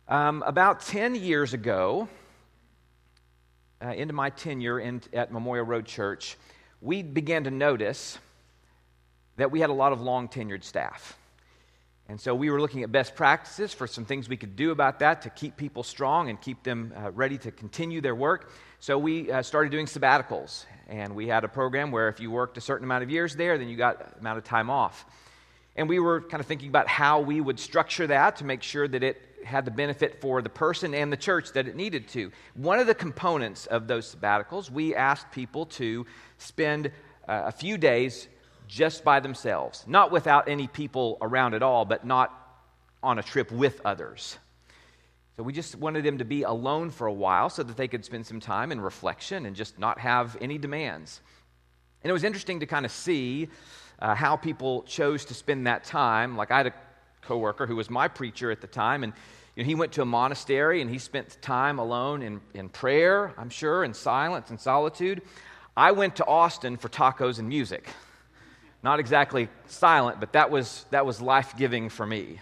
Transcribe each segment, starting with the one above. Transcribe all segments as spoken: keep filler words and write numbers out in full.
Um, about ten years ago, uh, into my tenure in, at Memorial Road Church, we began to notice that we had a lot of long-tenured staff. And so we were looking at best practices for some things we could do about that to keep people strong and keep them uh, ready to continue their work. So we uh, started doing sabbaticals, and we had a program where if you worked a certain amount of years there, then you got an amount of time off. And we were kind of thinking about how we would structure that to make sure that it had the benefit for the person and the church that it needed to. One of the components of those sabbaticals, we asked people to spend uh, a few days just by themselves, not without any people around at all, but not on a trip with others. So we just wanted them to be alone for a while so that they could spend some time in reflection and just not have any demands. And it was interesting to kind of see uh, how people chose to spend that time. Like I had a coworker who was my preacher at the time, and you know, he went to a monastery and he spent time alone in, in prayer, I'm sure, in silence and solitude. I went to Austin for tacos and music. Not exactly silent, but that was that was life-giving for me.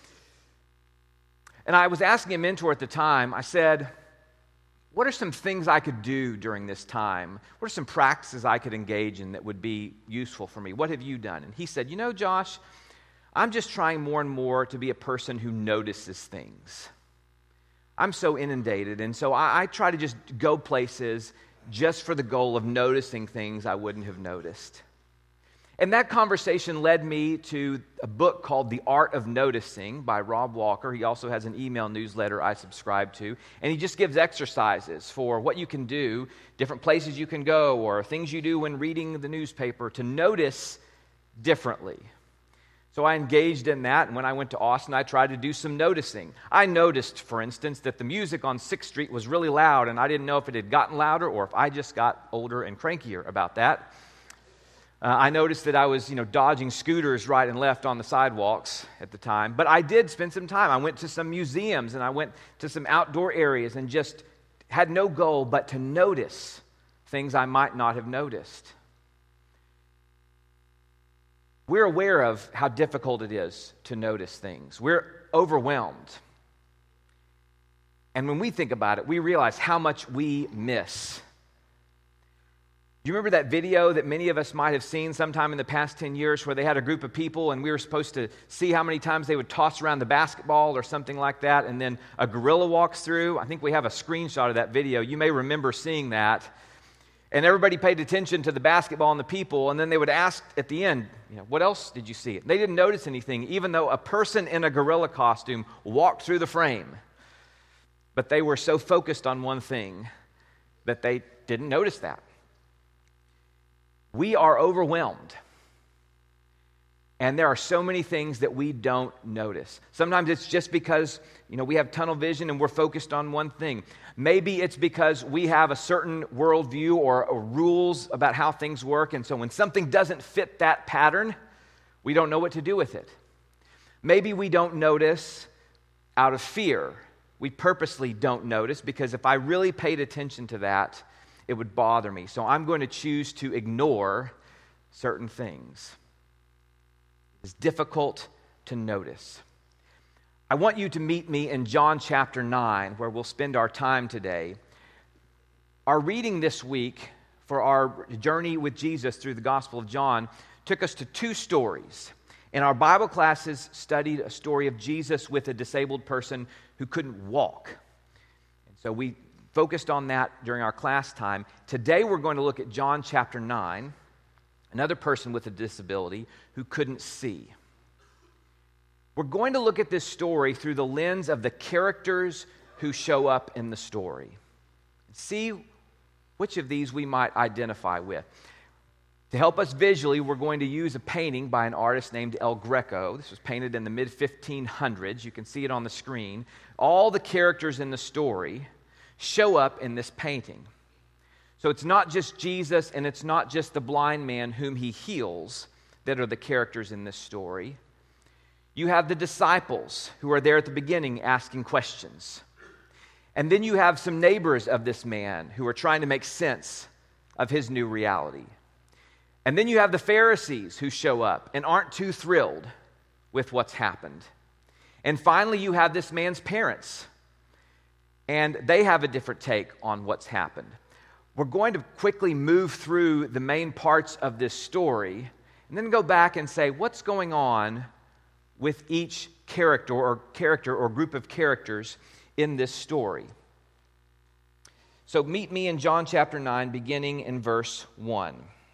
And I was asking a mentor at the time, I said, what are some things I could do during this time? What are some practices I could engage in that would be useful for me? What have you done? And he said, you know, Josh, I'm just trying more and more to be a person who notices things. I'm so inundated, and so I, I try to just go places just for the goal of noticing things I wouldn't have noticed. And that conversation led me to a book called The Art of Noticing by Rob Walker. He also has an email newsletter I subscribe to. And he just gives exercises for what you can do, different places you can go, or things you do when reading the newspaper to notice differently. So I engaged in that, and when I went to Austin, I tried to do some noticing. I noticed, for instance, that the music on sixth Street was really loud, and I didn't know if it had gotten louder or if I just got older and crankier about that. Uh, I noticed that I was, you know, dodging scooters right and left on the sidewalks at the time. But I did spend some time. I went to some museums and I went to some outdoor areas and just had no goal but to notice things I might not have noticed. We're aware of how difficult it is to notice things. We're overwhelmed. And when we think about it, we realize how much we miss. Do you remember that video that many of us might have seen sometime in the past ten years where they had a group of people and we were supposed to see how many times they would toss around the basketball or something like that, and then a gorilla walks through? I think we have a screenshot of that video. You may remember seeing that. And everybody paid attention to the basketball and the people, and then they would ask at the end, you know, what else did you see? They didn't notice anything, even though a person in a gorilla costume walked through the frame. But they were so focused on one thing that they didn't notice that. We are overwhelmed. And there are so many things that we don't notice. Sometimes it's just because, you know, we have tunnel vision and we're focused on one thing. Maybe it's because we have a certain worldview or, or rules about how things work, and so when something doesn't fit that pattern, we don't know what to do with it. Maybe we don't notice out of fear. We purposely don't notice because if I really paid attention to that, it would bother me. So I'm going to choose to ignore certain things. It's difficult to notice. I want you to meet me in John chapter nine, where we'll spend our time today. Our reading this week for our journey with Jesus through the Gospel of John took us to two stories. In our Bible classes, studied a story of Jesus with a disabled person who couldn't walk. And so we focused on that during our class time. Today we're going to look at John chapter nine, another person with a disability who couldn't see. We're going to look at this story through the lens of the characters who show up in the story. See which of these we might identify with. To help us visually, we're going to use a painting by an artist named El Greco. This was painted in the mid fifteen hundreds. You can see it on the screen. All the characters in the story show up in this painting. So it's not just Jesus and it's not just the blind man whom he heals that are the characters in this story. You have the disciples who are there at the beginning asking questions. And then you have some neighbors of this man who are trying to make sense of his new reality. And then you have the Pharisees who show up and aren't too thrilled with what's happened. And finally, you have this man's parents and they have a different take on what's happened. We're going to quickly move through the main parts of this story and then go back and say, what's going on with each character or character or group of characters in this story? So meet me in John chapter nine, beginning in verse one.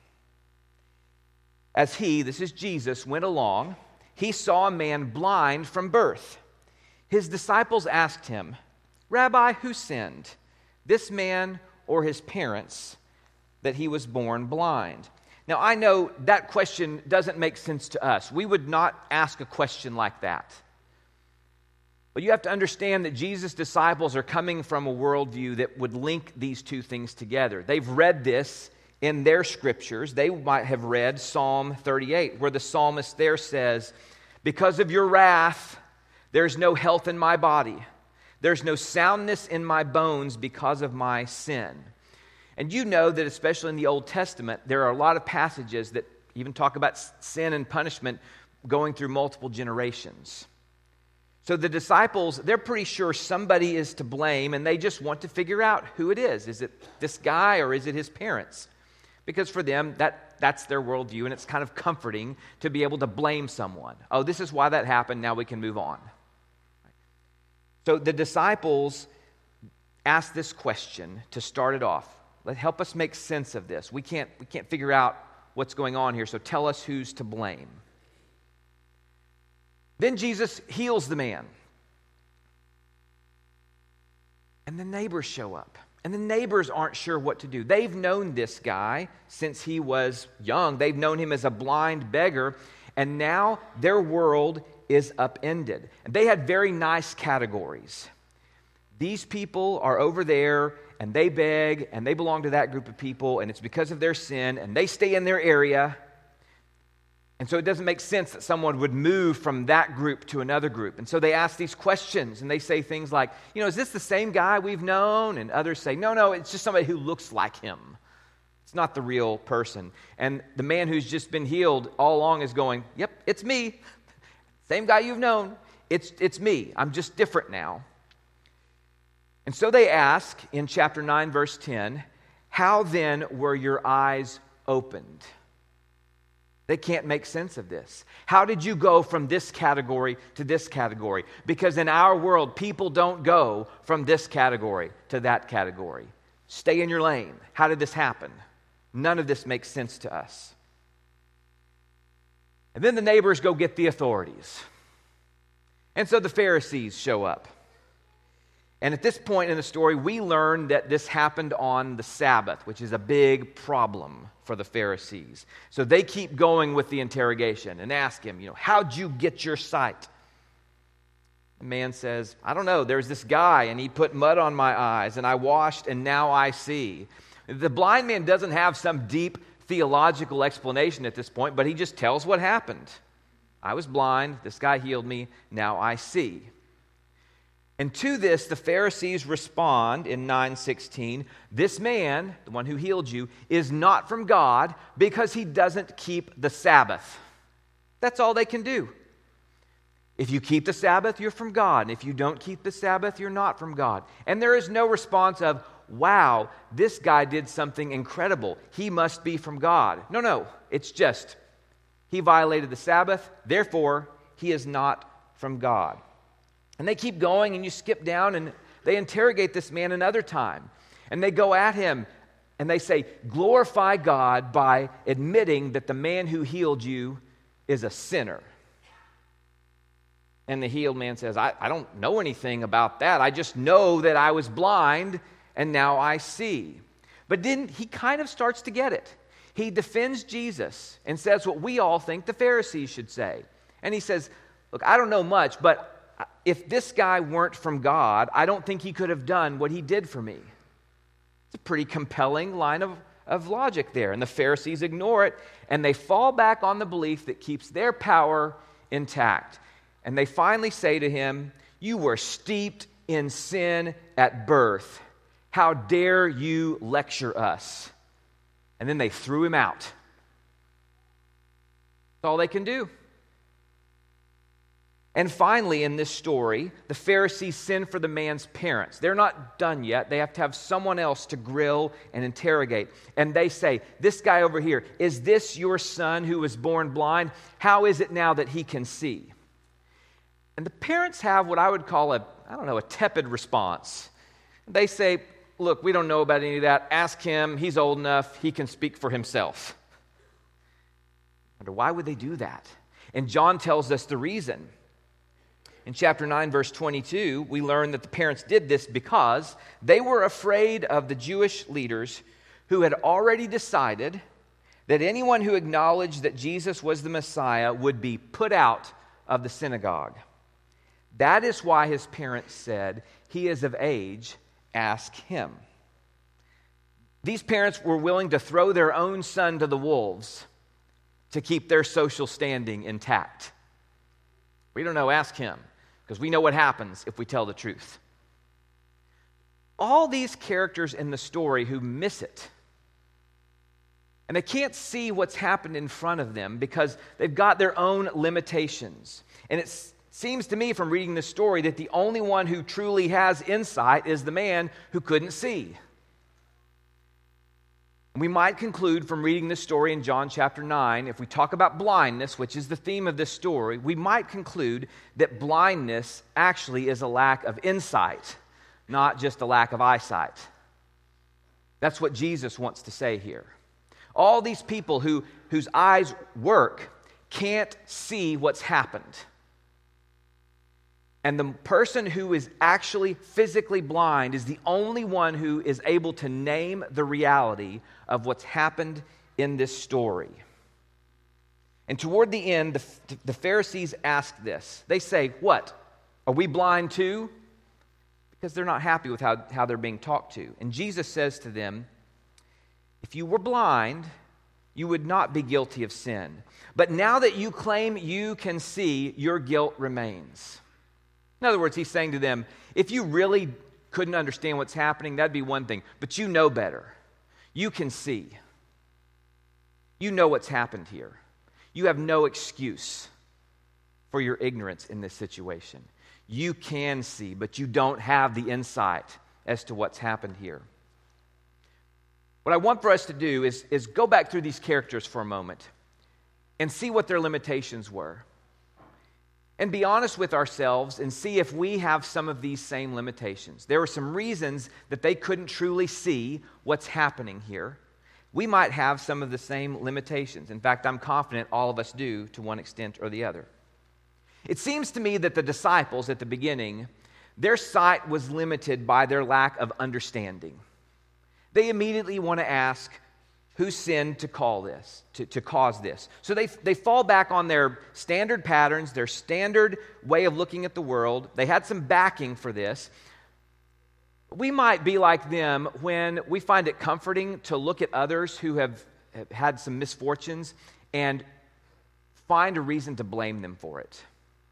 As he, this is Jesus, went along, he saw a man blind from birth. His disciples asked him, "Rabbi, who sinned, this man or his parents, that he was born blind?" Now, I know that question doesn't make sense to us. We would not ask a question like that. But you have to understand that Jesus' disciples are coming from a worldview that would link these two things together. They've read this in their scriptures. They might have read Psalm thirty-eight, where the psalmist there says, "Because of your wrath, there's no health in my body. There's no soundness in my bones because of my sin." And you know that especially in the Old Testament, there are a lot of passages that even talk about sin and punishment going through multiple generations. So the disciples, they're pretty sure somebody is to blame, and they just want to figure out who it is. Is it this guy or is it his parents? Because for them, that, that's their worldview, and it's kind of comforting to be able to blame someone. Oh, this is why that happened, now we can move on. So the disciples asked this question to start it off. Let help us make sense of this. We can't, we can't figure out what's going on here, so tell us who's to blame. Then Jesus heals the man. And the neighbors show up. And the neighbors aren't sure what to do. They've known this guy since he was young. They've known him as a blind beggar. And now their world is upended. And they had very nice categories. These people are over there, and they beg, and they belong to that group of people, and it's because of their sin, and they stay in their area. And so it doesn't make sense that someone would move from that group to another group. And so they ask these questions, and they say things like, you know, is this the same guy we've known? And others say, no, no, it's just somebody who looks like him. It's not the real person. And the man who's just been healed all along is going, yep, it's me. Same guy you've known. It's, it's me. I'm just different now. And so they ask in chapter nine, verse ten, how then were your eyes opened? They can't make sense of this. How did you go from this category to this category? Because in our world, people don't go from this category to that category. Stay in your lane. How did this happen? None of this makes sense to us. And then the neighbors go get the authorities. And so the Pharisees show up. And at this point in the story, we learn that this happened on the Sabbath, which is a big problem for the Pharisees. So they keep going with the interrogation and ask him, you know, how'd you get your sight? The man says, I don't know, there's this guy, and he put mud on my eyes, and I washed, and now I see. The blind man doesn't have some deep theological explanation at this point, but he just tells what happened. I was blind, this guy healed me, now I see. And to this, the Pharisees respond in nine sixteen, this man, the one who healed you, is not from God because he doesn't keep the Sabbath. That's all they can do. If you keep the Sabbath, you're from God. And if you don't keep the Sabbath, you're not from God. And there is no response of, wow, this guy did something incredible. He must be from God. No, no. It's just, he violated the Sabbath, therefore, he is not from God. And they keep going, and you skip down, and they interrogate this man another time. And they go at him, and they say, glorify God by admitting that the man who healed you is a sinner. And the healed man says, I, I don't know anything about that. I just know that I was blind, and now I see. But then he kind of starts to get it. He defends Jesus and says what we all think the Pharisees should say. And he says, look, I don't know much, but if this guy weren't from God, I don't think he could have done what he did for me. It's a pretty compelling line of, of logic there. And the Pharisees ignore it, and they fall back on the belief that keeps their power intact. And they finally say to him, you were steeped in sin at birth. How dare you lecture us? And then they threw him out. That's all they can do. And finally, in this story, the Pharisees send for the man's parents. They're not done yet. They have to have someone else to grill and interrogate. And they say, this guy over here, is this your son who was born blind? How is it now that he can see? And the parents have what I would call a, I don't know, a tepid response. They say, look, we don't know about any of that. Ask him. He's old enough. He can speak for himself. I wonder, why would they do that? And John tells us the reason. In chapter nine, verse twenty-two, we learn that the parents did this because they were afraid of the Jewish leaders who had already decided that anyone who acknowledged that Jesus was the Messiah would be put out of the synagogue. That is why his parents said, he is of age, ask him. These parents were willing to throw their own son to the wolves to keep their social standing intact. We don't know, ask him. Because we know what happens if we tell the truth. All these characters in the story who miss it, and they can't see what's happened in front of them because they've got their own limitations. And it seems to me from reading this story that the only one who truly has insight is the man who couldn't see. We might conclude from reading this story in John chapter nine, if we talk about blindness, which is the theme of this story, we might conclude that blindness actually is a lack of insight, not just a lack of eyesight. That's what Jesus wants to say here. All these people who, whose eyes work can't see what's happened. And the person who is actually physically blind is the only one who is able to name the reality of what's happened in this story. And toward the end, the, the Pharisees ask this. They say, what? Are we blind too? Because they're not happy with how, how they're being talked to. And Jesus says to them, if you were blind, you would not be guilty of sin. But now that you claim you can see, your guilt remains. In other words, he's saying to them, if you really couldn't understand what's happening, that'd be one thing. But you know better. You can see. You know what's happened here. You have no excuse for your ignorance in this situation. You can see, but you don't have the insight as to what's happened here. What I want for us to do is, is go back through these characters for a moment and see what their limitations were. And be honest with ourselves and see if we have some of these same limitations. There were some reasons that they couldn't truly see what's happening here. We might have some of the same limitations. In fact, I'm confident all of us do to one extent or the other. It seems to me that the disciples at the beginning, their sight was limited by their lack of understanding. They immediately want to ask, who sinned to call this, to, to cause this? So they, they fall back on their standard patterns, their standard way of looking at the world. They had some backing for this. We might be like them when we find it comforting to look at others who have, have had some misfortunes and find a reason to blame them for it.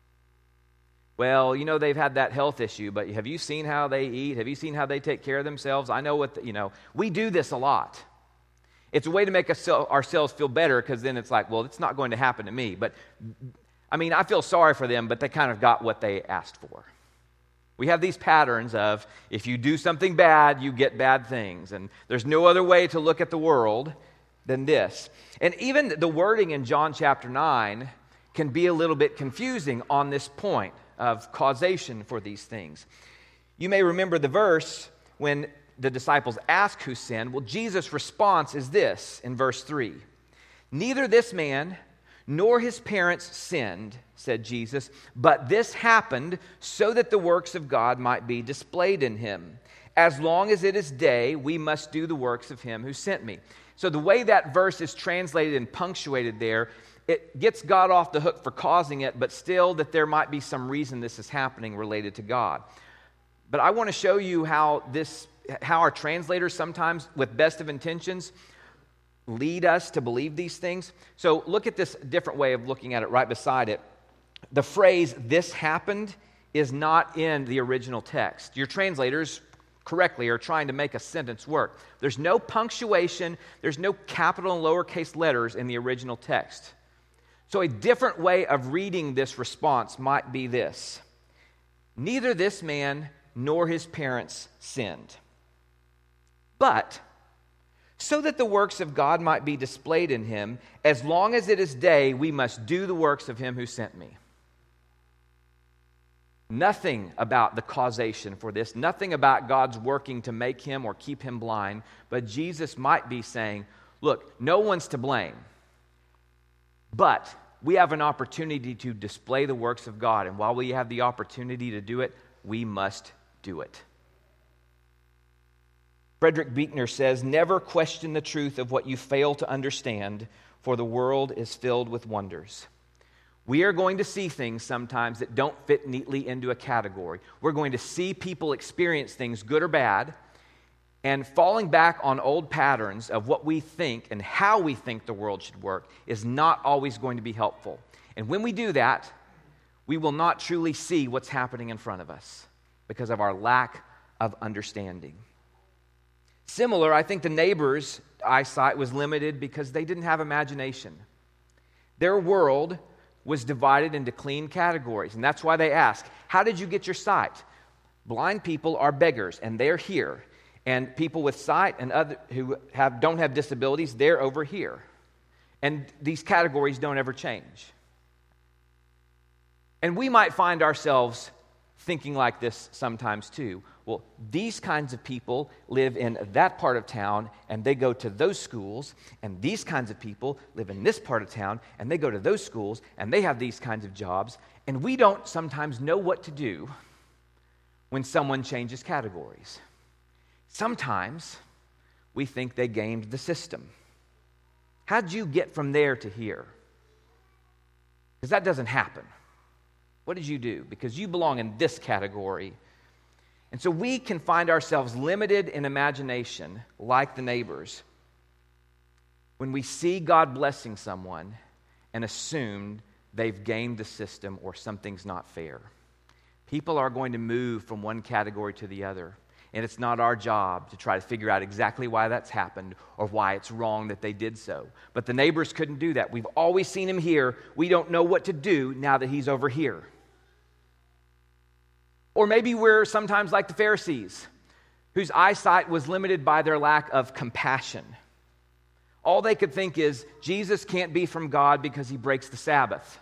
Well, you know, they've had that health issue, but have you seen how they eat? Have you seen how they take care of themselves? I know what, the, you know, we do this a lot. It's a way to make us, ourselves feel better because then it's like, well, it's not going to happen to me. But, I mean, I feel sorry for them, but they kind of got what they asked for. We have these patterns of if you do something bad, you get bad things. And there's no other way to look at the world than this. And even the wording in John chapter nine can be a little bit confusing on this point of causation for these things. You may remember the verse when the disciples ask who sinned. Well, Jesus' response is this in verse three. Neither this man nor his parents sinned, said Jesus, but this happened so that the works of God might be displayed in him. As long as it is day, we must do the works of him who sent me. So the way that verse is translated and punctuated there, it gets God off the hook for causing it, but still that there might be some reason this is happening related to God. But I want to show you how this how our translators sometimes, with best of intentions, lead us to believe these things. So look at this different way of looking at it right beside it. The phrase, this happened, is not in the original text. Your translators correctly are trying to make a sentence work. There's no punctuation, there's no capital and lowercase letters in the original text. So a different way of reading this response might be this: neither this man nor his parents sinned, but so that the works of God might be displayed in him, as long as it is day, we must do the works of him who sent me. Nothing about the causation for this, nothing about God's working to make him or keep him blind, but Jesus might be saying, look, no one's to blame, but we have an opportunity to display the works of God, and while we have the opportunity to do it, we must do it. Frederick Buechner says, never question the truth of what you fail to understand, for the world is filled with wonders. We are going to see things sometimes that don't fit neatly into a category. We're going to see people experience things, good or bad, and falling back on old patterns of what we think and how we think the world should work is not always going to be helpful. And when we do that, we will not truly see what's happening in front of us because of our lack of understanding. Similar, I think the neighbors' eyesight was limited because they didn't have imagination. Their world was divided into clean categories, and that's why they ask, how did you get your sight? Blind people are beggars, and they're here. And people with sight and other who have don't have disabilities, they're over here. And these categories don't ever change. And we might find ourselves thinking like this sometimes too. Well, these kinds of people live in that part of town and they go to those schools, and these kinds of people live in this part of town and they go to those schools and they have these kinds of jobs, and we don't sometimes know what to do when someone changes categories. Sometimes we think they gamed the system. How'd you get from there to here? Because that doesn't happen. What did you do? Because you belong in this category. And so we can find ourselves limited in imagination, like the neighbors, when we see God blessing someone and assume they've gamed the system or something's not fair. People are going to move from one category to the other, and it's not our job to try to figure out exactly why that's happened or why it's wrong that they did so. But the neighbors couldn't do that. We've always seen him here. We don't know what to do now that he's over here. Or maybe we're sometimes like the Pharisees, whose eyesight was limited by their lack of compassion. All they could think is, Jesus can't be from God because he breaks the Sabbath.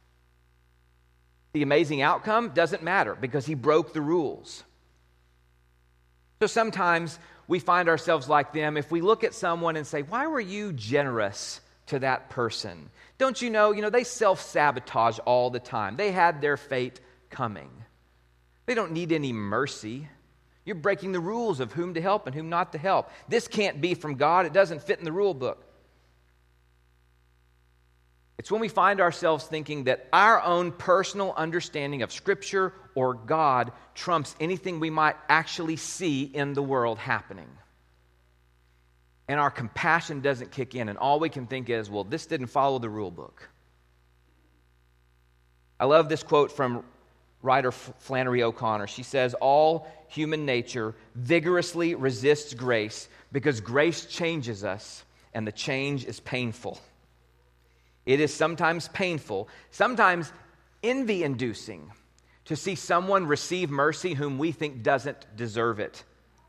The amazing outcome doesn't matter because he broke the rules. So sometimes we find ourselves like them if we look at someone and say, why were you generous to that person? Don't you know, you know, they self-sabotage all the time. They had their fate coming. They don't need any mercy. You're breaking the rules of whom to help and whom not to help. This can't be from God. It doesn't fit in the rule book. It's when we find ourselves thinking that our own personal understanding of Scripture or God trumps anything we might actually see in the world happening. And our compassion doesn't kick in, and all we can think is, well, this didn't follow the rule book. I love this quote from writer Flannery O'Connor. She says, all human nature vigorously resists grace because grace changes us, and the change is painful. It is sometimes painful, sometimes envy-inducing, to see someone receive mercy whom we think doesn't deserve it.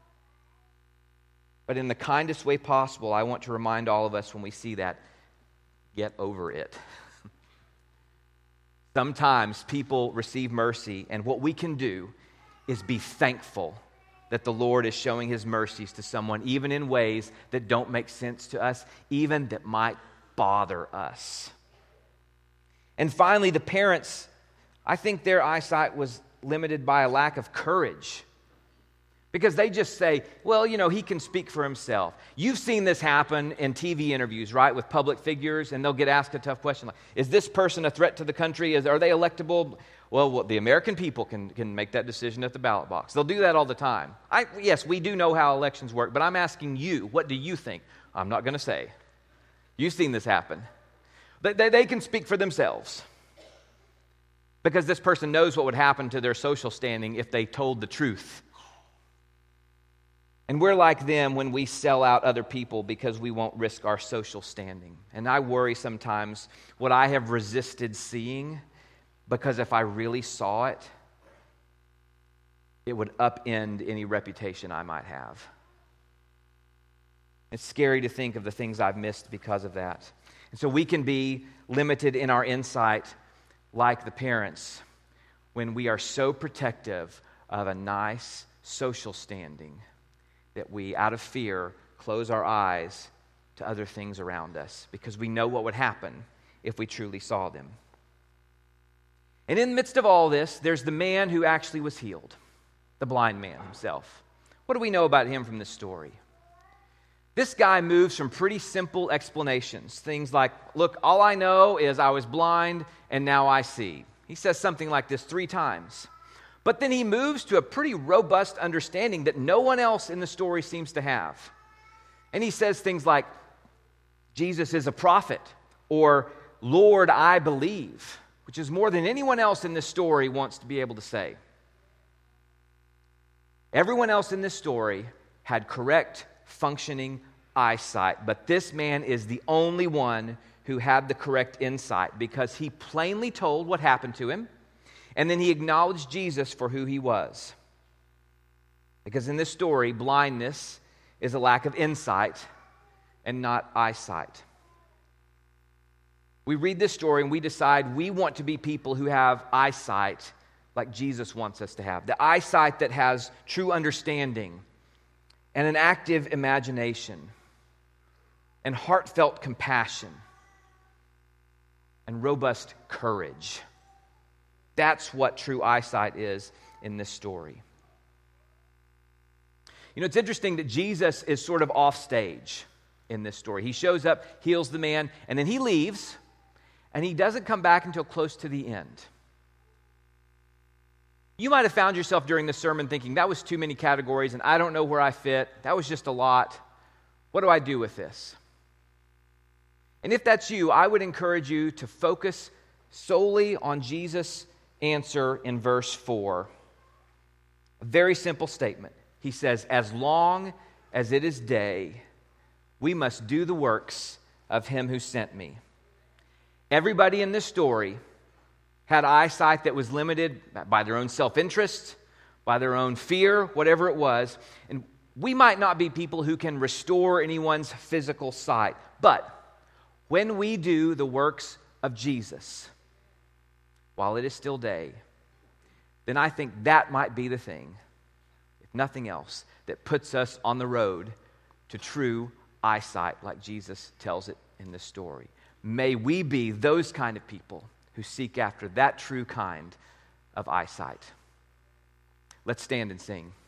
But in the kindest way possible, I want to remind all of us when we see that, get over it. Sometimes people receive mercy, and what we can do is be thankful that the Lord is showing his mercies to someone, even in ways that don't make sense to us, even that might bother us. And finally, the parents, I think their eyesight was limited by a lack of courage. Because they just say, well, you know, he can speak for himself. You've seen this happen in T V interviews, right, with public figures, and they'll get asked a tough question like, is this person a threat to the country? Is, are they electable? Well, well, the American people can, can make that decision at the ballot box. They'll do that all the time. I, yes, we do know how elections work, but I'm asking you, what do you think? I'm not going to say. You've seen this happen. They, they, they can speak for themselves. Because this person knows what would happen to their social standing if they told the truth. And we're like them when we sell out other people because we won't risk our social standing. And I worry sometimes what I have resisted seeing, because if I really saw it, it would upend any reputation I might have. It's scary to think of the things I've missed because of that. And so we can be limited in our insight like the parents when we are so protective of a nice social standing that we, out of fear, close our eyes to other things around us because we know what would happen if we truly saw them. And in the midst of all this, there's the man who actually was healed, the blind man himself. What do we know about him from this story? This guy moves from pretty simple explanations, things like, look, all I know is I was blind and now I see. He says something like this three times. But then he moves to a pretty robust understanding that no one else in the story seems to have. And he says things like, Jesus is a prophet, or Lord, I believe, which is more than anyone else in this story wants to be able to say. Everyone else in this story had correct, functioning eyesight, but this man is the only one who had the correct insight because he plainly told what happened to him, and then he acknowledged Jesus for who he was. Because in this story, blindness is a lack of insight and not eyesight. We read this story and we decide we want to be people who have eyesight like Jesus wants us to have. The eyesight that has true understanding and an active imagination and heartfelt compassion and robust courage. That's what true eyesight is in this story. You know, it's interesting that Jesus is sort of off stage in this story. He shows up, heals the man, and then he leaves, and he doesn't come back until close to the end. You might have found yourself during the sermon thinking, that was too many categories, and I don't know where I fit. That was just a lot. What do I do with this? And if that's you, I would encourage you to focus solely on Jesus' answer in verse four. A very simple statement. He says, as long as it is day, we must do the works of him who sent me. Everybody in this story had eyesight that was limited by their own self-interest, by their own fear, whatever it was. And we might not be people who can restore anyone's physical sight, but when we do the works of Jesus while it is still day, then I think that might be the thing, if nothing else, that puts us on the road to true eyesight like Jesus tells it in this story. May we be those kind of people who seek after that true kind of eyesight. Let's stand and sing.